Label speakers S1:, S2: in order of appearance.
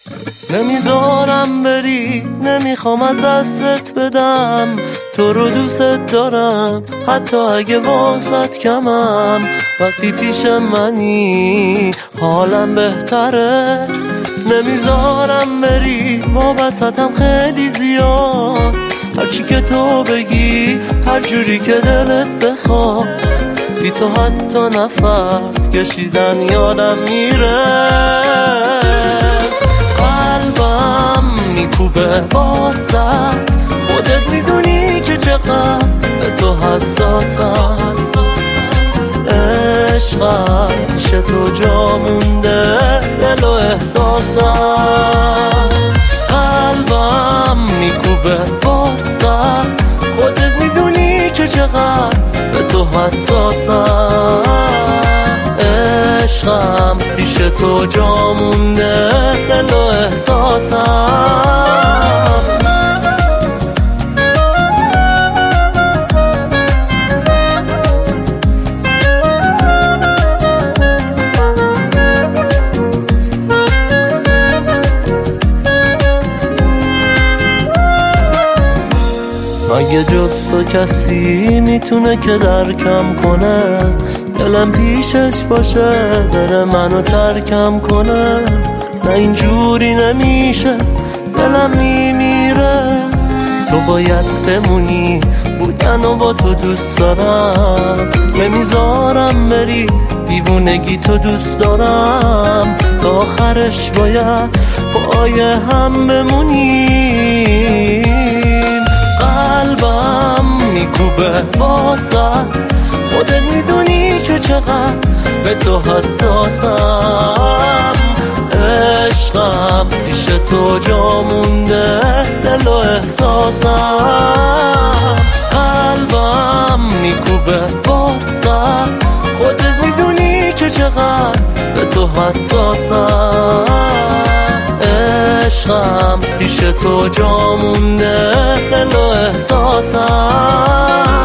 S1: نمیذارم بری، نمیخوام از دستت بدم، تو رو دوست دارم حتی اگه واسط کمم. وقتی پیش منی حالم بهتره، نمیذارم بری، وابستم خیلی زیاد. هرچی که تو بگی، هر جوری که دلت بخواد، بی تو حتی نفس کشیدن یادم میره. قلبم میکوبه واسط، خودت میدونی که چقدر به تو حساسم. عشقم پیش تو جا مونده، دل و احساسم. قلبم میکوبه واسط، خودت میدونی که چقدر به تو حساسم. عشقم پیش تو جا مونده، دل و احساسم. مگه جز تو کسی میتونه که درکم کنه؟ دلم پیشش باشه بره منو ترکم کنه. نه اینجوری نمیشه، دلم میمیره. تو باید بمونی، بودن و با تو دوست دارم. نمیذارم بری، دیوونگی تو دوست دارم. تا آخرش باید پای هم بمونیم. قلبم میکوبه واسط، خودت میدونی که چقدر به تو حساسم. عشقم پیش تو جا مونده، دل و احساسم. قلبم میکوبه واسط، خودت میدونی که چقدر به تو حساسم. عشقم پیش تو جا مونده، دل و احساسم.